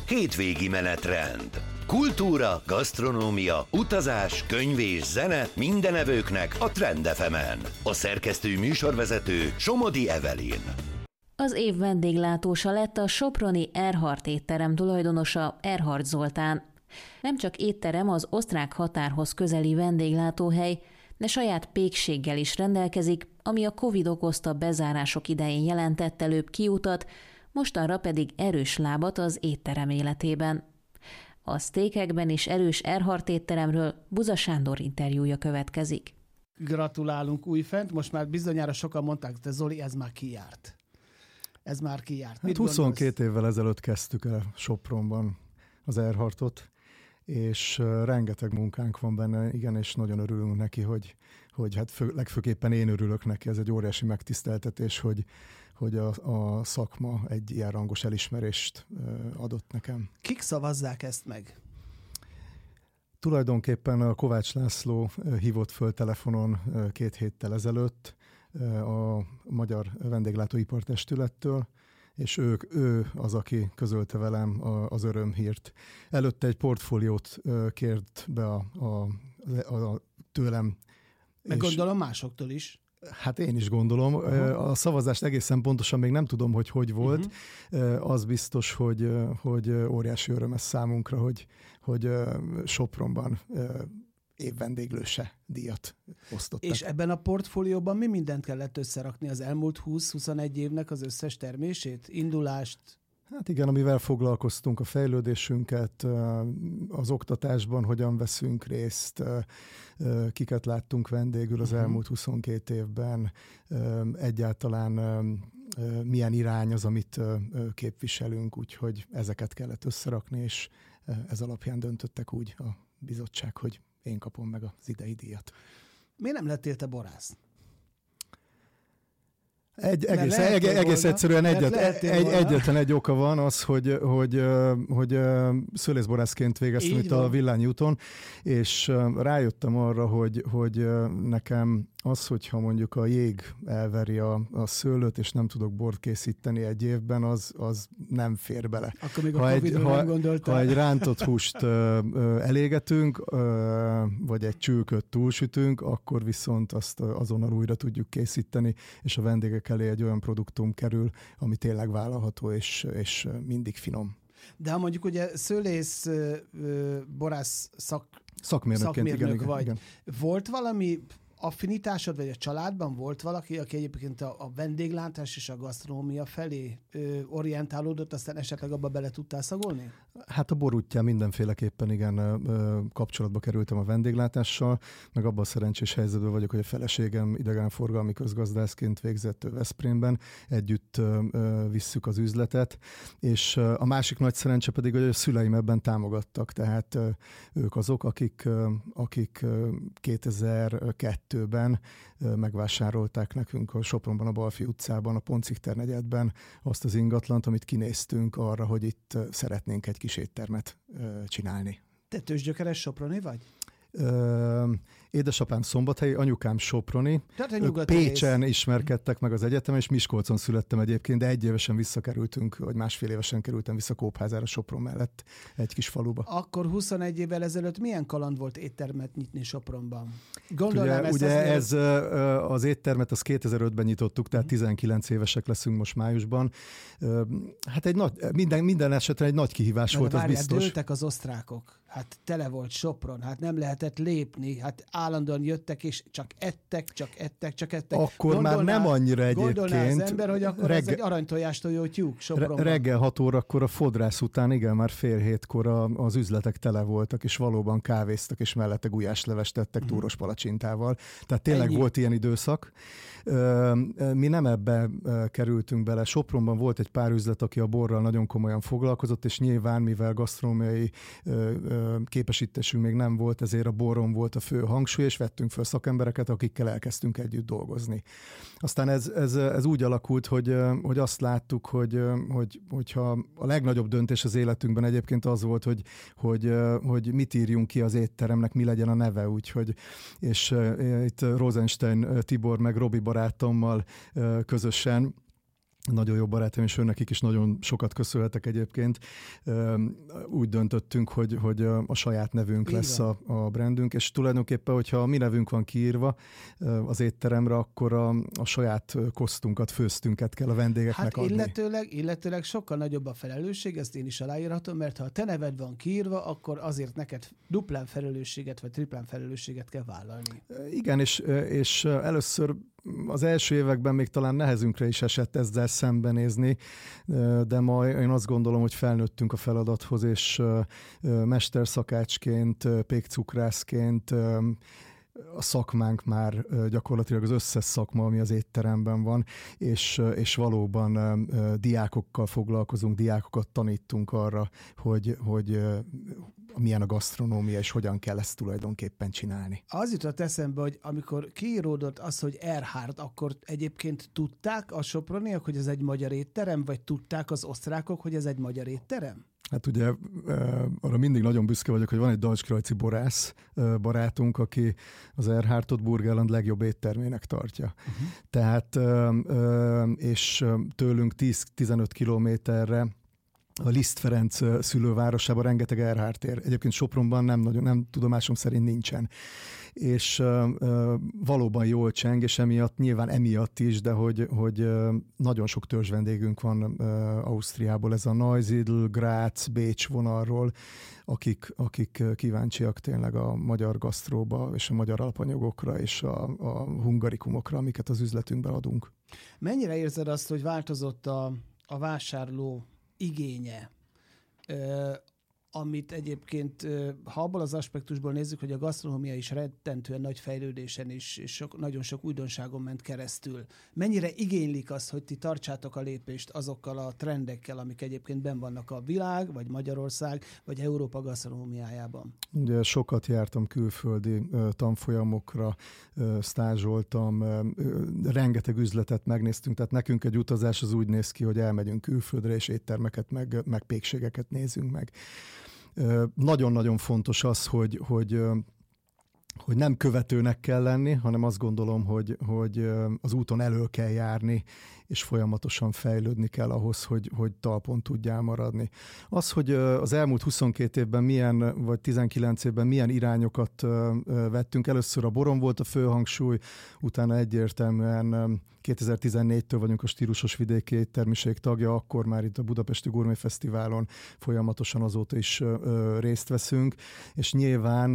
hétvégi menetrend. Kultúra, gasztronómia, utazás, könyv és zene minden evőknek a Trend FM-en. A szerkesztő műsorvezető Somodi Evelyn. Az év vendéglátósa lett a soproni Erhardt étterem tulajdonosa, Erhardt Zoltán. Nem csak étterem, az osztrák határhoz közeli vendéglátóhely, de saját pékséggel is rendelkezik, ami a Covid okozta bezárások idején jelentett előbb kiutat, mostanra pedig erős lábat az étterem életében. A sztékekben is erős Erhardt étteremről Buza Sándor interjúja következik. Gratulálunk újfent, most már bizonyára sokan mondták, de Zoli, ez már kijárt. Hát 22 évvel ezelőtt kezdtük el Sopronban az Erhardtot, és rengeteg munkánk van benne, igen, és nagyon örülünk neki, hogy hát legfőképpen én örülök neki, ez egy óriási megtiszteltetés, hogy a szakma egy ilyen rangos elismerést adott nekem. Kik szavazzák ezt meg? Tulajdonképpen a Kovács László hívott föl telefonon 2 héttel ezelőtt a Magyar Vendéglátóipartestülettől, és ő az, aki közölte velem az örömhírt. Előtte egy portfóliót kért be tőlem. Meg gondolom másoktól is. Hát én is gondolom. A szavazást egészen pontosan még nem tudom, hogy volt. Az biztos, hogy óriási öröm ez számunkra, hogy Sopronban évvendéglőse díjat osztottak. És ebben a portfólióban mi mindent kellett összerakni az elmúlt 20-21 évnek az összes termését, indulást? Hát igen, amivel foglalkoztunk, a fejlődésünket, az oktatásban hogyan veszünk részt, kiket láttunk vendégül az elmúlt 22 évben, egyáltalán milyen irány az, amit képviselünk, úgyhogy ezeket kellett összerakni, és ez alapján döntöttek úgy a bizottság, hogy én kapom meg az idei díjat. Miért nem lettél te borász? Egész egyszerűen egyetlen egy oka van, az, hogy szőlészborászként végeztem itt a Villányi úton, és rájöttem arra, hogy nekem az, hogyha mondjuk a jég elveri a szőlőt, és nem tudok bort készíteni egy évben, az nem fér bele. Akkor még a Covid-ra nem gondoltál. Ha egy rántott húst elégetünk, vagy egy csülköt túlsütünk, akkor viszont azt azonnal újra tudjuk készíteni, és a vendégek elé egy olyan produktum kerül, ami tényleg vállalható, és mindig finom. De ha mondjuk ugye szőlész, borász szakmérnökként igen, vagy, igen. Volt valami affinitásod, vagy a családban volt valaki, aki egyébként a vendéglátás és a gasztronómia felé orientálódott, aztán esetleg abba bele tudtál szagolni? Hát a bor útján mindenféleképpen igen kapcsolatba kerültem a vendéglátással, meg abban a szerencsés helyzetben vagyok, hogy a feleségem idegenforgalmi közgazdászként végzett Veszprémben, együtt visszük az üzletet, és a másik nagy szerencse pedig, hogy a szüleim ebben támogattak, tehát ők azok, akik 2002-ben megvásárolták nekünk a Sopronban, a Balfi utcában, a Poncikter negyedben azt az ingatlant, amit kinéztünk arra, hogy itt szeretnénk egy kis éttermet csinálni. Te tőzsgyökeres soproni vagy? Édesapám szombathelyi, anyukám soproni. Ők Pécsen ismerkedtek meg az egyetemen, és Miskolcon születtem egyébként, de 1 évesen visszakerültünk, vagy 1,5 évesen kerültem vissza Kópházára, Sopron mellett egy kis faluba. Akkor 21 évvel ezelőtt milyen kaland volt éttermet nyitni Sopronban? Ugye ez az éttermet az 2005-ben nyitottuk, tehát 19 évesek leszünk most májusban. Hát minden esetre egy nagy kihívás volt, az biztos. Dőltek az osztrákok, hát tele volt Sopron, hát nem lehetett lépni, hát állandóan jöttek, és csak ettek. Akkor már nem annyira egyébként. Gondolná az ember, hogy akkor ez egy aranytojástól tyúk Sopronban. Reggel 6 órakor a fodrász után, igen, már 6:30 az üzletek tele voltak, és valóban kávéztak, és mellette gulyáslevest tettek túros palacsintával. Tehát tényleg volt ilyen időszak. Mi nem ebbe kerültünk bele. Sopronban volt egy pár üzlet, aki a borral nagyon komolyan foglalkozott, és nyilván, mivel gasztronómiai képesítésünk még nem volt, ezért a boron volt a fő hangsúly, és vettünk föl szakembereket, akikkel elkezdtünk együtt dolgozni. Aztán ez úgy alakult, hogy azt láttuk, hogyha a legnagyobb döntés az életünkben egyébként az volt, hogy mit írjunk ki az étteremnek, mi legyen a neve, és itt Rosenstein Tibor meg Robi barátommal közösen nagyon jó barátom, és nekik is nagyon sokat köszönhetek egyébként. Úgy döntöttünk, hogy a saját nevünk lesz a brandünk, és tulajdonképpen, hogyha a mi nevünk van kiírva az étteremre, akkor a saját kosztunkat, főztünket kell a vendégeknek adni. Illetőleg sokkal nagyobb a felelősség, ezt én is aláírhatom, mert ha a te neved van kiírva, akkor azért neked duplán felelősséget, vagy triplán felelősséget kell vállalni. Igen, és először az első években még talán nehezünkre is esett ezzel szembenézni, de ma én azt gondolom, hogy felnőttünk a feladathoz, és mesterszakácsként, pékcukrászként a szakmánk már gyakorlatilag az összes szakma, ami az étteremben van, és valóban diákokkal foglalkozunk, diákokat tanítunk arra, hogy milyen a gasztronómia, és hogyan kell ezt tulajdonképpen csinálni. Az jutott eszembe, hogy amikor kiíródott az, hogy Erhard, akkor egyébként tudták a soproniak, hogy ez egy magyar étterem, vagy tudták az osztrákok, hogy ez egy magyar étterem? Hát ugye arra mindig nagyon büszke vagyok, hogy van egy Deutschkreuzi borász barátunk, aki az Erhardtot Burgenland legjobb éttermének tartja. Tehát, és tőlünk 10-15 kilométerre a Liszt Ferenc szülővárosában rengeteg Erhard ér. Egyébként Sopronban nem tudomásom szerint nincsen. És valóban jól cseng, és nyilván emiatt is, de hogy nagyon sok törzs vendégünk van Ausztriából, ez a Neusiedl, Graz, Bécs vonalról, akik kíváncsiak tényleg a magyar gasztróba, és a magyar alapanyagokra, és a hungarikumokra, amiket az üzletünkben adunk. Mennyire érzed azt, hogy változott a vásárló igénye, amit egyébként, ha abból az aspektusból nézzük, hogy a gasztronómia is rettentően nagy fejlődésen és nagyon sok újdonságon ment keresztül. Mennyire igénylik azt, hogy ti tartsátok a lépést azokkal a trendekkel, amik egyébként benn vannak a világ, vagy Magyarország, vagy Európa gasztronómiájában? Ugye sokat jártam külföldi tanfolyamokra, stázsoltam, rengeteg üzletet megnéztünk, tehát nekünk egy utazás az úgy néz ki, hogy elmegyünk külföldre, és éttermeket, meg pékségeket nézünk meg. Nagyon-nagyon fontos az, hogy nem követőnek kell lenni, hanem azt gondolom, hogy az úton elől kell járni, és folyamatosan fejlődni kell ahhoz, hogy talpon tudjál maradni. Az, hogy az elmúlt 22 évben vagy 19 évben milyen irányokat vettünk, először a boron volt a főhangsúly, utána egyértelműen 2014-től vagyunk a Stílusos Vidéki Éttermiség tagja, akkor már itt a Budapesti Gourmet Fesztiválon folyamatosan azóta is részt veszünk, és nyilván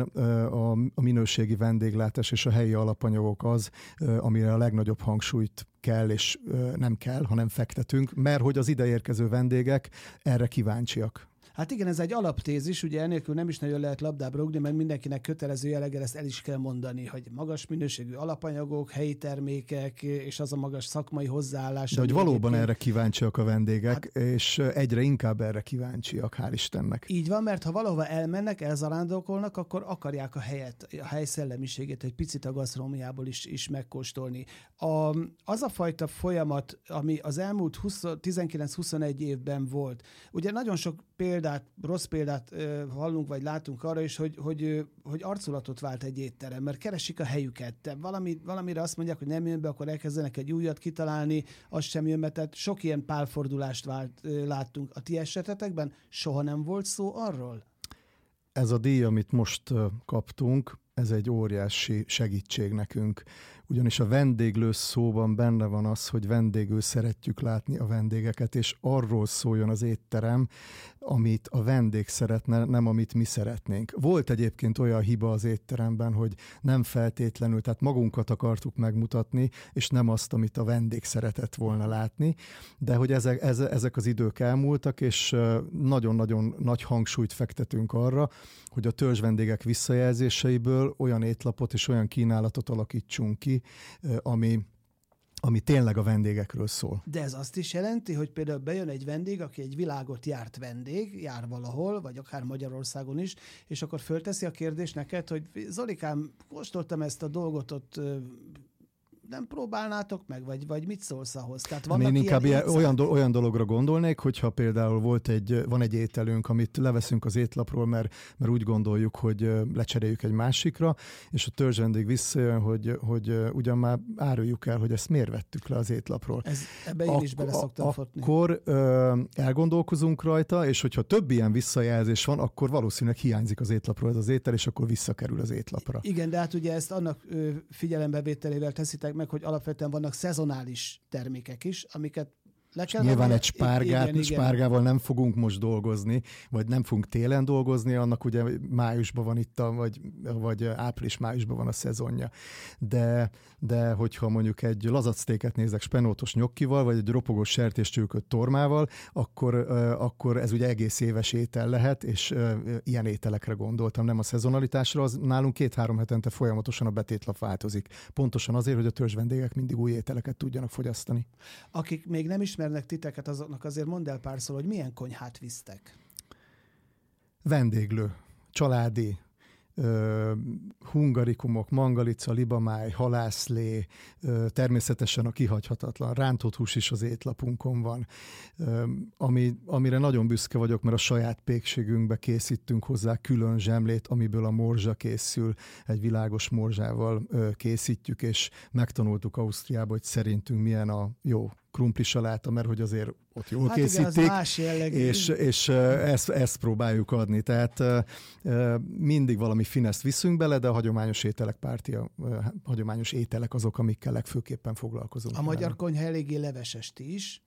a minőségi vendéglátás és a helyi alapanyagok az, amire a legnagyobb hangsúlyt kell és nem kell, hanem fektetünk, mert hogy az ideérkező vendégek erre kíváncsiak. Hát igen, ez egy alaptézis, ugye ennélkül nem is nagyon lehet labdába rúgni, mert mindenkinek kötelező jelleggel ezt el is kell mondani, hogy magas minőségű alapanyagok, helyi termékek, és az a magas szakmai hozzáállás. De hogy valóban erre kíváncsiak a vendégek, és egyre inkább erre kíváncsiak, hál' Istennek. Így van, mert ha valahova elmennek, elzarándokolnak, akkor akarják a helyet, a hely szellemiségét egy picit a gasztronómiából is megkóstolni. Az a fajta folyamat, ami az elmúlt 19-21 évben volt, ugye nagyon sok rossz példát hallunk, vagy látunk arra is, hogy arculatot vált egy étterem, mert keresik a helyüket. De valamire azt mondják, hogy nem jön be, akkor elkezdenek egy újat kitalálni, az sem jön be, tehát sok ilyen pálfordulást láttunk. A ti esetetekben soha nem volt szó arról? Ez a díj, amit most kaptunk, ez egy óriási segítség nekünk. Ugyanis a vendéglő szóban benne van az, hogy vendégül szeretjük látni a vendégeket, és arról szóljon az étterem, amit a vendég szeretne, nem amit mi szeretnénk. Volt egyébként olyan hiba az étteremben, hogy nem feltétlenül, tehát magunkat akartuk megmutatni, és nem azt, amit a vendég szeretett volna látni, de hogy ezek az idők elmúltak, és nagyon-nagyon nagy hangsúlyt fektetünk arra, hogy a törzsvendégek visszajelzéseiből olyan étlapot és olyan kínálatot alakítsunk ki, ami tényleg a vendégekről szól. De ez azt is jelenti, hogy például bejön egy vendég, aki egy világot járt vendég, jár valahol, vagy akár Magyarországon is, és akkor fölteszi a kérdést neked, hogy Zolikám, kóstoltam ezt a dolgot ott nem próbálnátok meg, vagy mit szólsz ahhoz? Tehát én inkább olyan dologra gondolnék, hogyha például van egy ételünk, amit leveszünk az étlapról, mert úgy gondoljuk, hogy lecseréljük egy másikra, és a törzsvendég visszajön, hogy ugyan már áruljuk el, hogy ezt miért vettük le az étlapról. Ebbe én is bele szoktam fotni. Akkor elgondolkozunk rajta, és hogyha több ilyen visszajelzés van, akkor valószínűleg hiányzik az étlapról ez az étel, és akkor visszakerül az étlapra. Igen, de hát ugye ezt annak figyelembevételével teszitek meg, hogy alapvetően vannak szezonális termékek is, amiket le kell nyilván venni. egy spárgával nem fogunk most dolgozni, vagy nem fogunk télen dolgozni, annak ugye májusban van itt, vagy április-májusban van a szezonja. De hogyha mondjuk egy lazactéket nézek spenótos nyokkival, vagy egy ropogós sertéscsülköt tormával, akkor ez ugye egész éves étel lehet, és ilyen ételekre gondoltam, nem a szezonalitásra, az nálunk 2-3 hetente folyamatosan a betétlap változik. Pontosan azért, hogy a törzsvendégek mindig új ételeket tudjanak fogyasztani. Akik még nem ismernek titeket, azoknak azért mondd el pár szó, hogy milyen konyhát visztek. Vendéglő, családi, hungarikumok, mangalica, libamáj, halászlé, természetesen a kihagyhatatlan rántott hús is az étlapunkon van, amire nagyon büszke vagyok, mert a saját pékségünkbe készítünk hozzá külön zsemlét, amiből a morzsa készül, egy világos morzsával készítjük, és megtanultuk Ausztriába, hogy szerintünk milyen a jó krumpli saláta, mert hogy azért ott jól készítik, és ezt próbáljuk adni. Tehát mindig valami fineszt viszünk bele, de a hagyományos ételek hagyományos ételek azok, amikkel legfőképpen foglalkozunk. A magyar konyha eléggé leveses, ti is?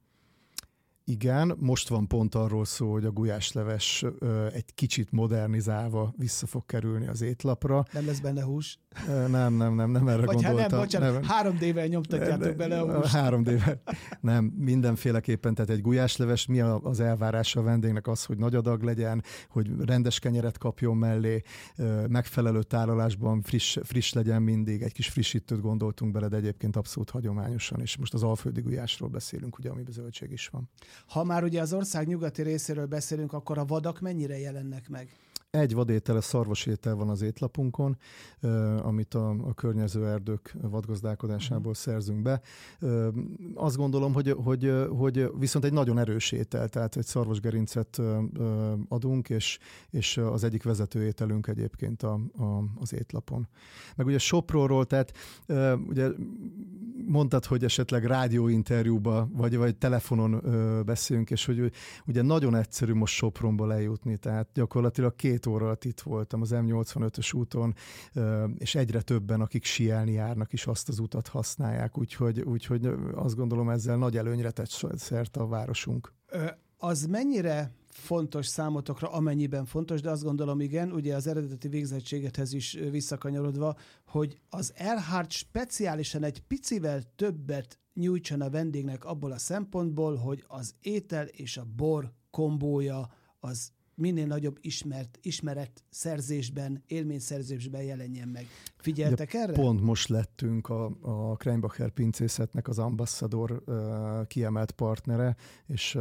Igen, most van pont arról szó, hogy a gulyásleves egy kicsit modernizálva vissza fog kerülni az étlapra. Nem lesz benne hús? Nem erre vagy gondoltam. Nem, bocsánat, 3D-vel nyomtatjátok bele a húst. 3D-vel. Nem, mindenféleképpen, tehát egy gulyásleves, mi az elvárása a vendégnek az, hogy nagy adag legyen, hogy rendes kenyeret kapjon mellé, megfelelő tálalásban friss legyen mindig, egy kis frissítőt gondoltunk bele, de egyébként abszolút hagyományosan, és most az alföldi gulyásról beszélünk, ugye, amiben zöldség is van. Ha már ugye az ország nyugati részéről beszélünk, akkor a vadak mennyire jelennek meg? Egy vadétel, szarvasétel van az étlapunkon, amit a környező erdők vadgazdálkodásából szerzünk be. Azt gondolom, hogy viszont egy nagyon erős étel, tehát egy szarvasgerincet adunk, és az egyik vezető ételünk egyébként az étlapon. Meg ugye Sopronról, tehát ugye mondtad, hogy esetleg rádióinterjúba, vagy telefonon beszélünk, és hogy ugye nagyon egyszerű most Sopronból eljutni, tehát gyakorlatilag 2 óra alatt itt voltam az M85-ös úton, és egyre többen, akik síelni járnak is azt az utat használják, úgyhogy azt gondolom ezzel nagy előnyre tett szert a városunk. Az mennyire fontos számotokra, amennyiben fontos, de azt gondolom igen, ugye az eredeti végzettségethez is visszakanyarodva, hogy az Erhard speciálisan egy picivel többet nyújtson a vendégnek abból a szempontból, hogy az étel és a bor kombója az minél nagyobb ismeret szerzésben, élményszerzésben jelenjen meg. Figyeltek erre? Pont most lettünk a Kreinbacher pincészetnek az ambassador kiemelt partnere, és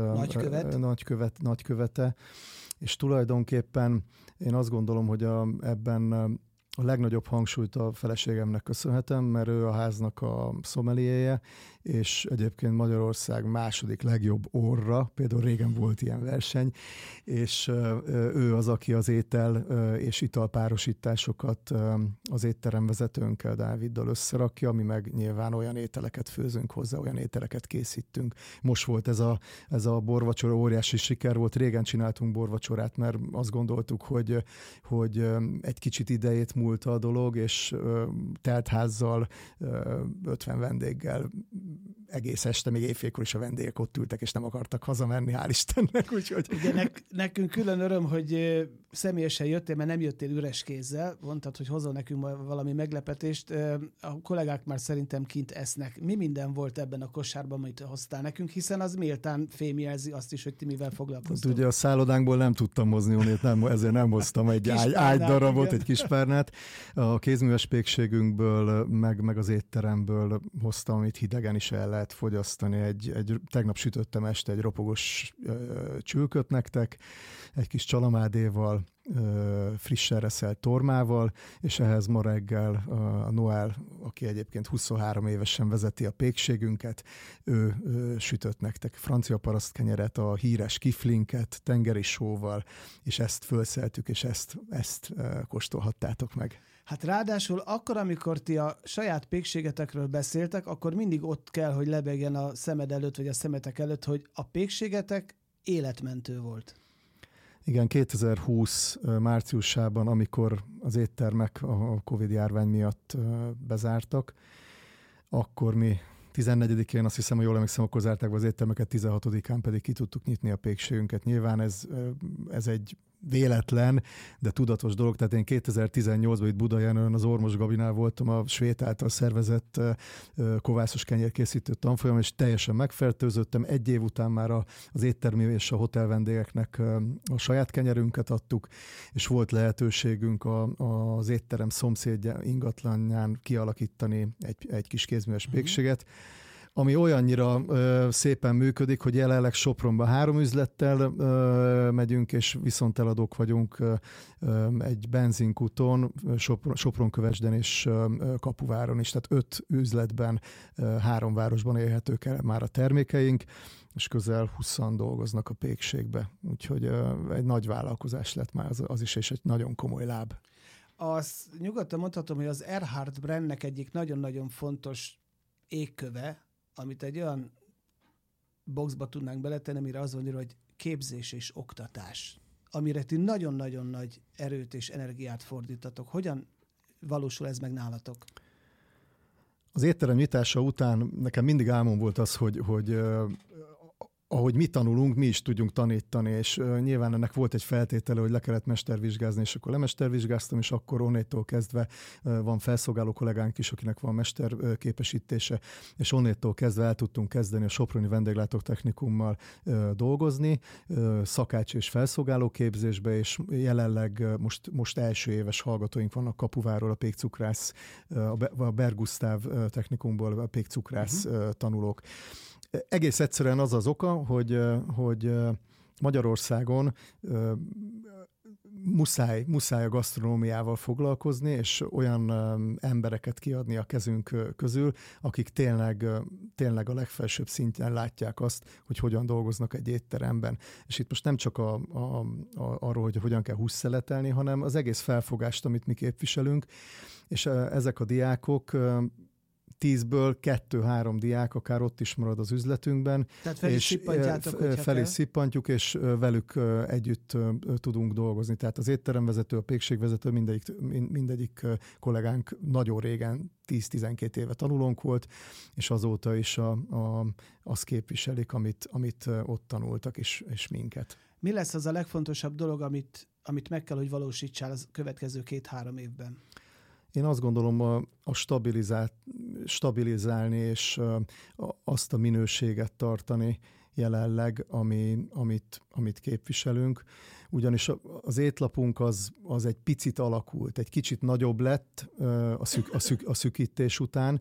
nagykövete, és tulajdonképpen én azt gondolom, hogy ebben a legnagyobb hangsúlyt a feleségemnek köszönhetem, mert ő a háznak a szomeliéje, és egyébként Magyarország második legjobb orra, például régen volt ilyen verseny, és ő az, aki az étel és italpárosításokat az étteremvezetőnkkel, Dáviddal összerakja, mi meg nyilván olyan ételeket főzünk hozzá, olyan ételeket készítünk. Most volt ez a borvacsora, óriási siker volt, régen csináltunk borvacsorát, mert azt gondoltuk, hogy egy kicsit idejét múlt a dolog, és teltházzal, 50 vendéggel egész este, még éjfélkor is a vendégek ott ültek, és nem akartak hazamenni, hál' Istennek. Úgyhogy... Ugye nekünk külön öröm, hogy személyesen jöttél, mert nem jöttél üres kézzel, mondtad, hogy hozol nekünk valami meglepetést. A kollégák már szerintem kint esznek. Mi minden volt ebben a kosárban, amit hoztál nekünk, hiszen az méltán fémjelzi azt is, hogy ti mivel foglalkoztok. Ugye a szállodánkból nem tudtam hozni, ezért nem hoztam egy ágydarabot, egy kispárnát. A kézműves pékségünkből, meg az étteremből hoztam, amit hidegen is el lehet fogyasztani. Tegnap sütöttem este egy ropogos csülköt nektek, egy kis csalamádéval, frissen reszelt tormával, és ehhez ma reggel a Noel, aki egyébként 23 évesen vezeti a pékségünket, ő sütött nektek francia parasztkenyeret, a híres kiflinket, tengeri sóval, és ezt fölszeltük, és ezt kóstolhattátok meg. Hát ráadásul akkor, amikor ti a saját pékségetekről beszéltek, akkor mindig ott kell, hogy lebegjen a szemed előtt, vagy a szemetek előtt, hogy a pékségetek életmentő volt. Igen, 2020 márciusában, amikor az éttermek a Covid-járvány miatt bezártak, akkor mi 14-én, azt hiszem, hogy jól emlékszem, akkor zárták be az éttermeket, 16-án pedig ki tudtuk nyitni a pékségünket. Nyilván ez egy véletlen, de tudatos dolog. Tehát én 2018-ban itt Budajánon az Ormos Gabinál voltam a Svéd által szervezett kovászos kenyérkészítő tanfolyamon, és teljesen megfertőzöttem. Egy év után már az éttermi és a hotel vendégeknek a saját kenyerünket adtuk, és volt lehetőségünk az étterem szomszédja ingatlanján kialakítani egy kis kézműves pékséget, ami olyannyira szépen működik, hogy jelenleg Sopronban 3 üzlettel megyünk, és viszonteladók vagyunk egy benzinkúton, Sopron-Kövesden és Kapuváron is, tehát 5 üzletben, 3 városban érhetők el már a termékeink, és közel 20-an dolgoznak a pékségbe. Úgyhogy egy nagy vállalkozás lett már az is, és egy nagyon komoly láb. Azt nyugodtan mondhatom, hogy az Erhard brandnek egyik nagyon-nagyon fontos égköve, amit egy olyan boxba tudnánk beletenni, amire az van írva, hogy képzés és oktatás, amire ti nagyon-nagyon nagy erőt és energiát fordítatok. Hogyan valósul ez meg nálatok? Az étterem nyitása után nekem mindig álmom volt az, hogy ahogy mi tanulunk, mi is tudjunk tanítani, és nyilván ennek volt egy feltétele, hogy le kellett mestervizsgázni, és akkor lemestervizsgáztam, és akkor onnétól kezdve van felszolgáló kollégánk is, akinek van mesterképesítése, és onnétól kezdve el tudtunk kezdeni a Soproni Vendéglátótechnikummal dolgozni, szakács és felszolgáló képzésbe, és jelenleg most első éves hallgatóink vannak Kapuváról, a pékcukrász, a Berg Gusztáv technikumból a pékcukrász tanulók. Egész egyszerűen az az oka, hogy Magyarországon muszáj a gasztronómiával foglalkozni, és olyan embereket kiadni a kezünk közül, akik tényleg a legfelsőbb szinten látják azt, hogy hogyan dolgoznak egy étteremben. És itt most nem csak arról, hogy hogyan kell hússzeletelni, hanem az egész felfogást, amit mi képviselünk, és ezek a diákok 10-ből 2-3 diák akár ott is marad az üzletünkben. Tehát fel is szippantjuk, és velük együtt tudunk dolgozni. Tehát az étteremvezető, a pékségvezető, mindegyik kollégánk nagyon régen, 10-12 éve tanulónk volt, és azóta is azt képviselik, amit ott tanultak, és minket. Mi lesz az a legfontosabb dolog, amit meg kell, hogy valósítsál az következő 2-3 évben? Én azt gondolom, a stabilizálni és azt a minőséget tartani jelenleg, amit képviselünk. Ugyanis az étlapunk az egy picit alakult, egy kicsit nagyobb lett a szűkítés után,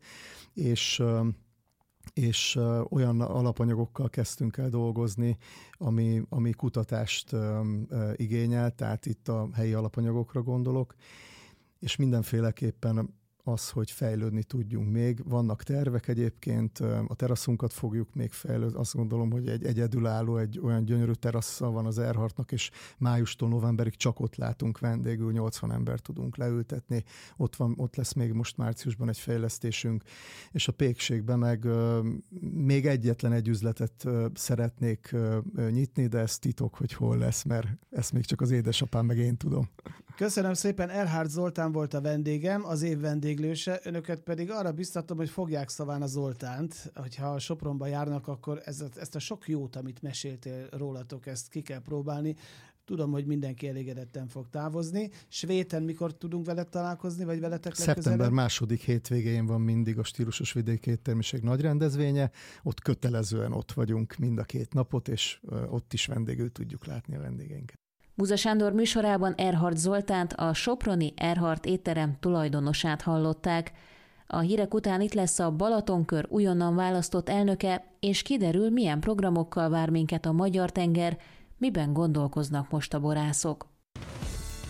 és olyan alapanyagokkal kezdtünk el dolgozni, ami kutatást igényel, tehát itt a helyi alapanyagokra gondolok, és mindenféleképpen az, hogy fejlődni tudjunk még. Vannak tervek egyébként, a teraszunkat fogjuk még fejlődni. Azt gondolom, hogy egy egyedülálló, egy olyan gyönyörű terassza van az Erhardnak, és májustól novemberig csak ott látunk vendégül, 80 embert tudunk leültetni. Ott lesz még most márciusban egy fejlesztésünk, és a pékségben meg még egyetlen egy üzletet szeretnék nyitni, de ez titok, hogy hol lesz, mert ezt még csak az édesapám meg én tudom. Köszönöm szépen, Erhard Zoltán volt a vendégem, az év vendéglőse, önöket pedig arra biztatom, hogy fogják szaván a Zoltánt, hogyha a Sopronba járnak, akkor ezt a sok jót, amit meséltél rólatok, ezt ki kell próbálni. Tudom, hogy mindenki elégedetten fog távozni. Svéten mikor tudunk veled találkozni, vagy veletek legközelebb? Szeptember második hétvégén van mindig a Stílusos Vidéki Éttermiség nagy rendezvénye. Ott kötelezően ott vagyunk mind a 2 napot, és ott is vendégül tudjuk látni a vendégeinket. Muza Sándor műsorában Erhard Zoltánt, a soproni Erhard étterem tulajdonosát hallották. A hírek után itt lesz a Balatonkör újonnan választott elnöke, és kiderül, milyen programokkal vár minket a Magyar tenger, miben gondolkoznak most a borászok.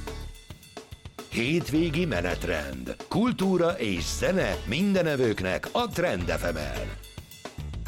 Hétvégi menetrend. Kultúra és zene mindenevőknek a Trend FM-en.